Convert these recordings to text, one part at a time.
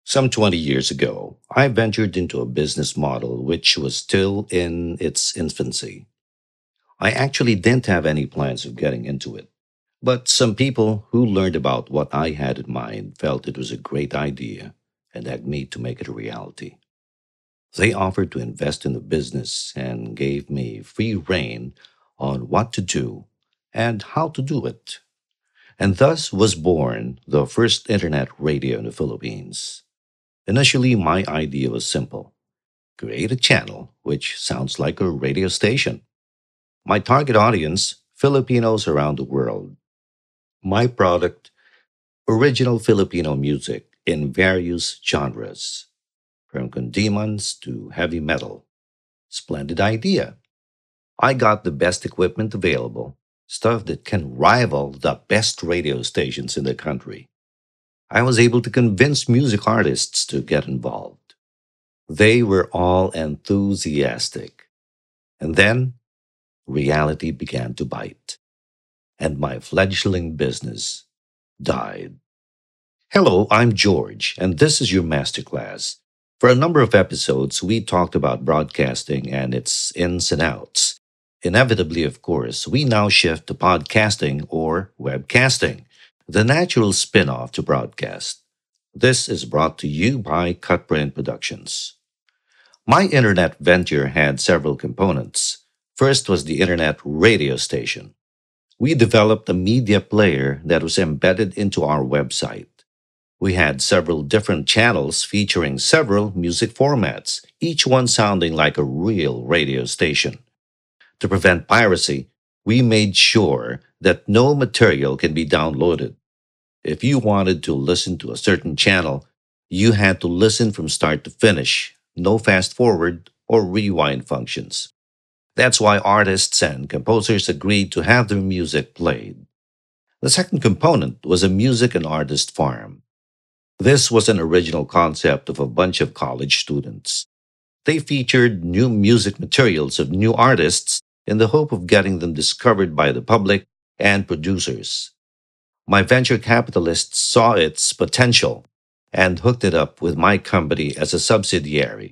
Some 20 years ago, I ventured into a business model which was still in its infancy. I actually didn't have any plans of getting into it. But some people who learned about what I had in mind felt it was a great idea and had me to make it a reality. They offered to invest in the business and gave me free rein on what to do and how to do it. And thus was born the first internet radio in the Philippines. Initially, my idea was simple: create a channel which sounds like a radio station. My target audience, Filipinos around the world. My product, original Filipino music in various genres, from condiments to heavy metal. Splendid idea. I got the best equipment available, stuff that can rival the best radio stations in the country. I was able to convince music artists to get involved. They were all enthusiastic. And then reality began to bite, and my fledgling business died. Hello, I'm George, and this is your masterclass. For a number of episodes, we talked about broadcasting and its ins and outs. Inevitably, of course, we now shift to podcasting or webcasting, the natural spin off to broadcast. This is brought to you by Cutprint Productions. My internet venture had several components. First was the internet radio station. We developed a media player that was embedded into our website. We had several different channels featuring several music formats, each one sounding like a real radio station. To prevent piracy, we made sure that no material can be downloaded. If you wanted to listen to a certain channel, you had to listen from start to finish, no fast forward or rewind functions. That's why artists and composers agreed to have their music played. The second component was a music and artist farm. This was an original concept of a bunch of college students. They featured new music materials of new artists in the hope of getting them discovered by the public and producers. My venture capitalists saw its potential and hooked it up with my company as a subsidiary.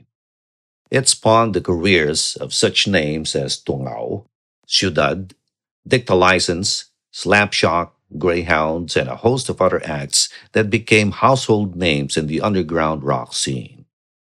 It spawned the careers of such names as Tungao, Ciudad, Dictalicense, Slapshock, Greyhounds, and a host of other acts that became household names in the underground rock scene.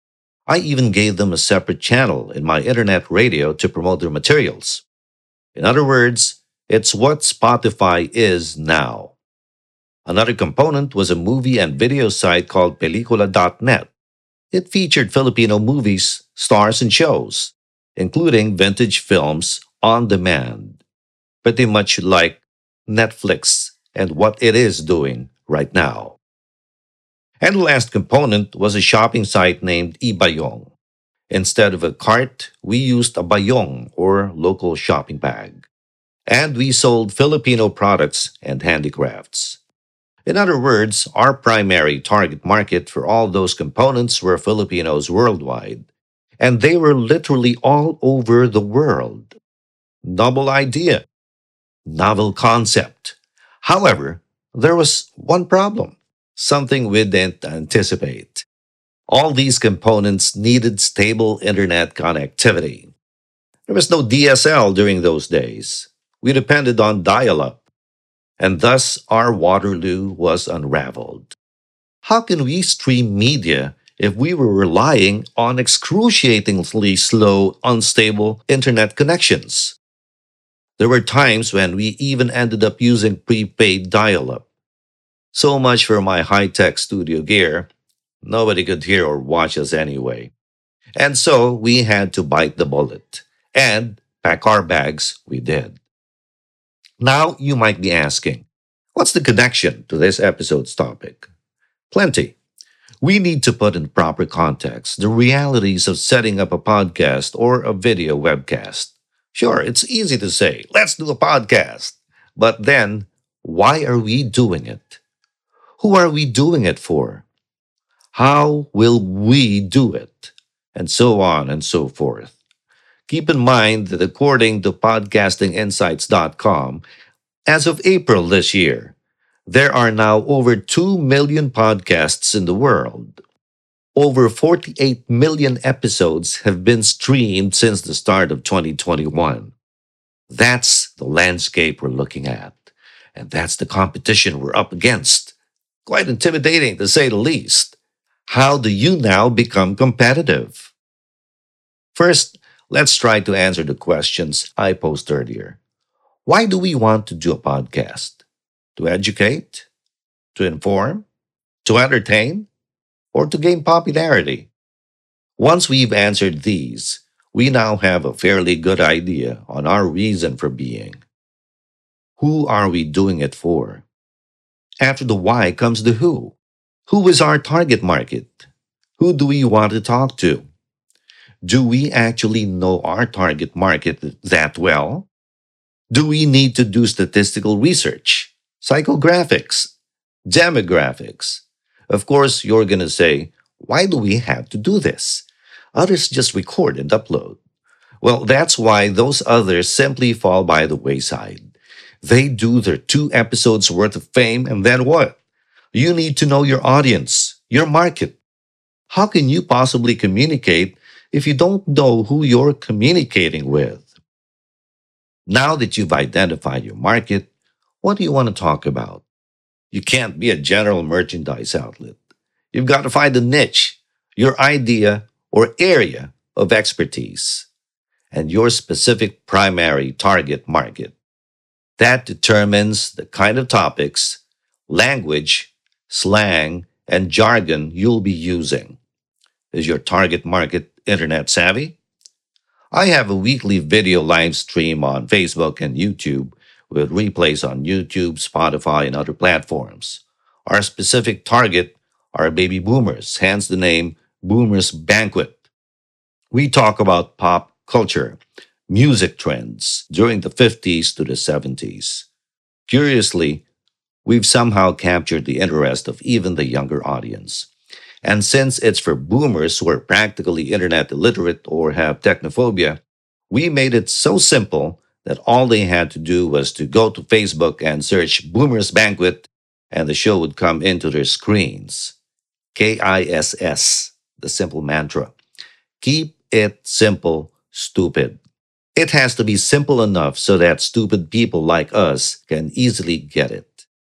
I even gave them a separate channel in my internet radio to promote their materials. In other words, it's what Spotify is now. Another component was a movie and video site called Pelicula.net. It featured Filipino movies, stars, and shows, including vintage films on demand, pretty much like Netflix and what it is doing right now. And the last component was a shopping site named Ibayong. Instead of a cart, we used a bayong or local shopping bag. And we sold Filipino products and handicrafts. In other words, our primary target market for all those components were Filipinos worldwide. And they were literally all over the world. Novel idea, novel concept. However, there was one problem, something we didn't anticipate. All these components needed stable internet connectivity. There was no DSL during those days. We depended on dial up, and thus our Waterloo was unraveled. How can we stream media if we were relying on excruciatingly slow, unstable internet connections? There were times when we even ended up using prepaid dial up. So much for my high tech studio gear. Nobody could hear or watch us anyway. And so we had to bite the bullet. And pack our bags, we did. Now you might be asking, what's the connection to this episode's topic? Plenty. We need to put in proper context the realities of setting up a podcast or a video webcast. Sure, it's easy to say, let's do a podcast. But then, why are we doing it? Who are we doing it for? How will we do it? And so on and so forth. Keep in mind that according to podcastinginsights.com, as of April this year, there are now over 2 million podcasts in the world. Over 48 million episodes have been streamed since the start of 2021. That's the landscape we're looking at. And that's the competition we're up against. Quite intimidating, to say the least. How do you now become competitive? First, let's try to answer the questions I posed earlier. Why do we want to do a podcast? To educate? To inform? To entertain? Or to gain popularity? Once we've answered these, we now have a fairly good idea on our reason for being. Who are we doing it for? After the why comes the who. Who is our target market? Who do we want to talk to? Do we actually know our target market that well? Do we need to do statistical research, psychographics, demographics? Of course, you're going to say, why do we have to do this? Others just record and upload. Well, that's why those others simply fall by the wayside. They do their 2 episodes worth of fame, and then what? You need to know your audience, your market. How can you possibly communicate if you don't know who you're communicating with? Now that you've identified your market, what do you want to talk about? You can't be a general merchandise outlet. You've got to find a niche, your idea or area of expertise, and your specific primary target market. That determines the kind of topics, language, slang, and jargon you'll be using. Is your target market internet savvy? I have a weekly video live stream on Facebook and YouTube with replays on YouTube, Spotify, and other platforms. Our specific target are baby boomers, hence the name Boomers Banquet. We talk about pop culture, music trends during the 50s to the 70s. Curiously, we've somehow captured the interest of even the younger audience. And since it's for boomers who are practically internet illiterate or have technophobia, we made it so simple that all they had to do was to go to Facebook and search Boomers Banquet, and the show would come into their screens. KISS, the simple mantra. Keep it simple, stupid. It has to be simple enough so that stupid people like us can easily get it.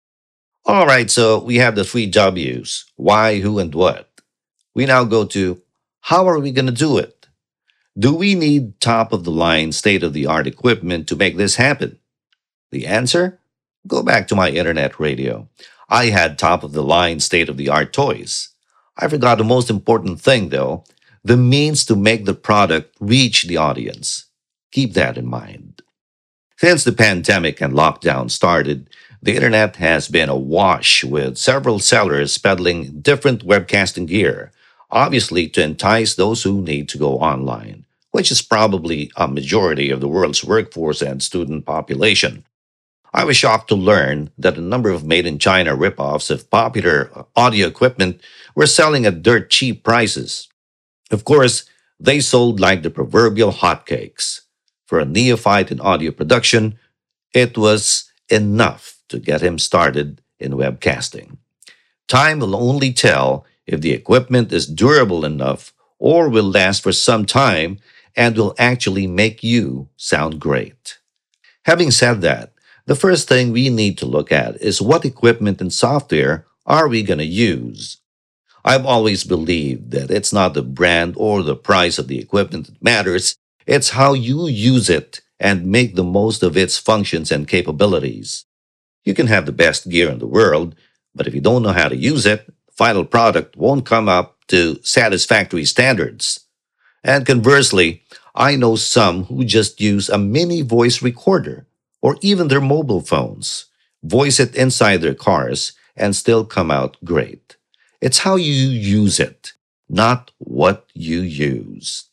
All right, so we have the 3 W's: why, who, and what. We now go to how are we going to do it? Do we need top of the line, state of the art equipment to make this happen? The answer? Go back to my internet radio. I had top of the line, state of the art toys. I forgot the most important thing, though: the means to make the product reach the audience. Keep that in mind. Since the pandemic and lockdown started, the internet has been awash with several sellers peddling different webcasting gear, obviously to entice those who need to go online, which is probably a majority of the world's workforce and student population. I was shocked to learn that a number of made in China ripoffs of popular audio equipment were selling at dirt cheap prices. Of course, they sold like the proverbial hotcakes. For a neophyte in audio production, it was enough to get him started in webcasting. Time will only tell if the equipment is durable enough or will last for some time and will actually make you sound great. Having said that, the first thing we need to look at is what equipment and software are we going to use. I've always believed that it's not the brand or the price of the equipment that matters, it's how you use it and make the most of its functions and capabilities. You can have the best gear in the world, but if you don't know how to use it, the final product won't come up to satisfactory standards. And conversely, I know some who just use a mini voice recorder or even their mobile phones, voice it inside their cars, and still come out great. It's how you use it, not what you use.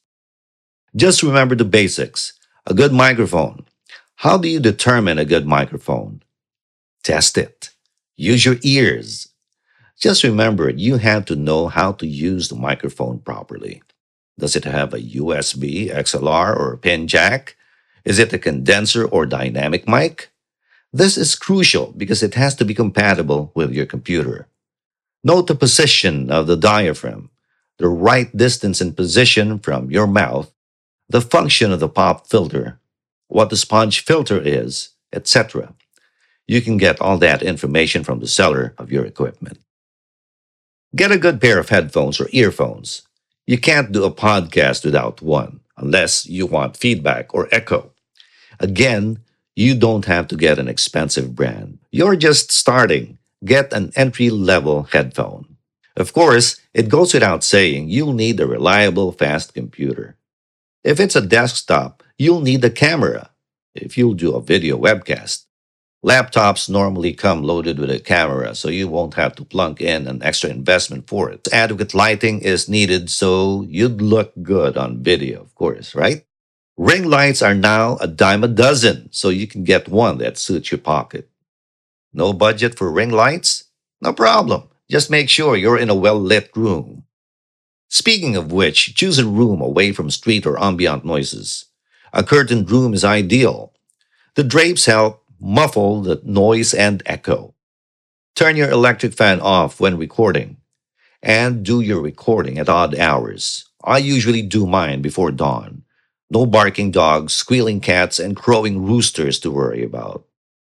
Just remember the basics. A good microphone. How do you determine a good microphone? Test it. Use your ears. Just remember, you have to know how to use the microphone properly. Does it have a USB, XLR, or pin jack? Is it a condenser or dynamic mic? This is crucial because it has to be compatible with your computer. Note the position of the diaphragm. the right distance and position from your mouth, the function of the pop filter, what the sponge filter is, etc. You can get all that information from the seller of your equipment. Get a good pair of headphones or earphones. You can't do a podcast without one unless you want feedback or echo. Again, you don't have to get an expensive brand. You're just starting. Get an entry-level headphone. Of course, it goes without saying you'll need a reliable, fast computer. If it's a desktop, you'll need a camera if you'll do a video webcast. Laptops normally come loaded with a camera, so you won't have to plunk in an extra investment for it. Adequate lighting is needed so you'd look good on video, of course, right? Ring lights are now a dime a dozen, so you can get one that suits your pocket. No budget for ring lights? No problem. Just make sure you're in a well-lit room. Speaking of which, choose a room away from street or ambient noises. A curtained room is ideal. The drapes help muffle the noise and echo. Turn your electric fan off when recording. And do your recording at odd hours. I usually do mine before dawn. No barking dogs, squealing cats, and crowing roosters to worry about.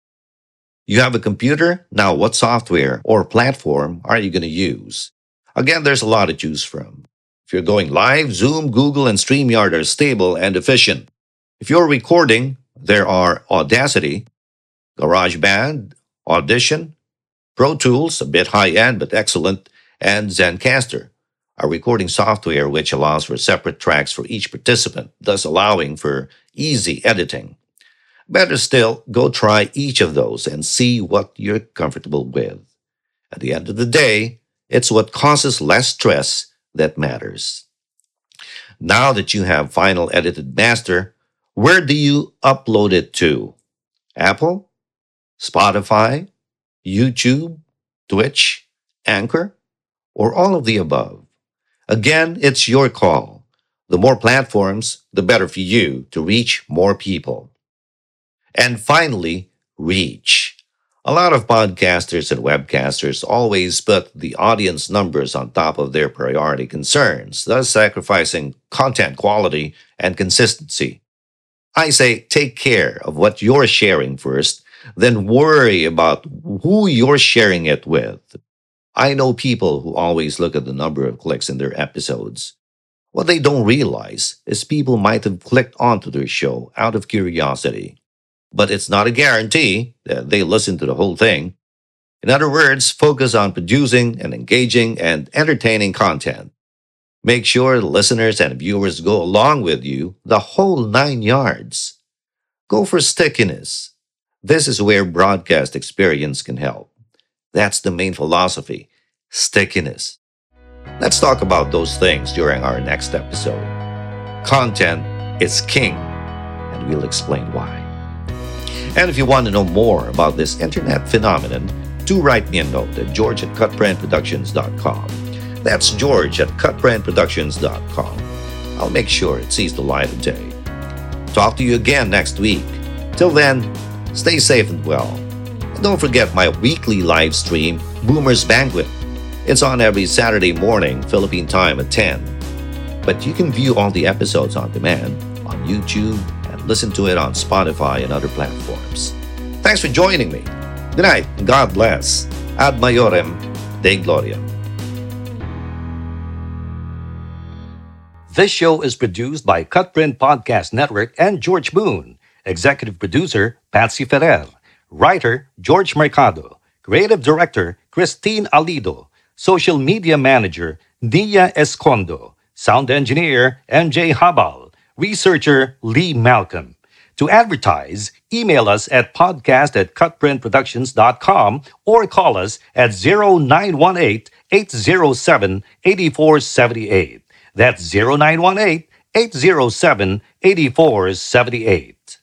You have a computer? Now what software or platform are you going to use? Again, there's a lot to choose from. If you're going live, Zoom, Google, and StreamYard are stable and efficient. If you're recording, there are Audacity, GarageBand, Audition, Pro Tools, a bit high-end but excellent, and Zencaster, a recording software which allows for separate tracks for each participant, thus allowing for easy editing. Better still, go try each of those and see what you're comfortable with. At the end of the day, it's what causes less stress that matters. Now that you have final edited master, where do you upload it to? Apple? Spotify? YouTube? Twitch? Anchor? Or all of the above? Again, it's your call. The more platforms, the better for you to reach more people. And finally, reach. A lot of podcasters and webcasters always put the audience numbers on top of their priority concerns, thus sacrificing content quality and consistency. I say take care of what you're sharing first, then worry about who you're sharing it with. I know people who always look at the number of clicks in their episodes. What they don't realize is people might have clicked onto their show out of curiosity. But it's not a guarantee that they listen to the whole thing. In other words, focus on producing and engaging and entertaining content. Make sure the listeners and viewers go along with you the whole 9 yards. Go for stickiness. This is where broadcast experience can help. That's the main philosophy, stickiness. Let's talk about those things during our next episode. Content is king, and we'll explain why. And if you want to know more about this internet phenomenon, do write me a note at george@cutbrandproductions.com. That's George at cutbrandproductions.com. I'll make sure it sees the light of day. Talk to you again next week. Till then, stay safe and well. And don't forget my weekly live stream, Boomer's Banquet. It's on every Saturday morning, Philippine time at 10. But you can view all the episodes on demand on YouTube and listen to it on Spotify and other platforms. Thanks for joining me. Good night and God bless. Ad Maiorem Dei Gloriam. This show is produced by Cutprint Podcast Network and George Boone. Executive producer, Patsy Ferrer. Writer, George Mercado. Creative director, Christine Alido. Social media manager, Nia Escondo. Sound engineer, MJ Habal. Researcher, Lee Malcolm. To advertise, email us at podcast@cutprintproductions.com or call us at 0918-807-8478. That's 0918-807-8478.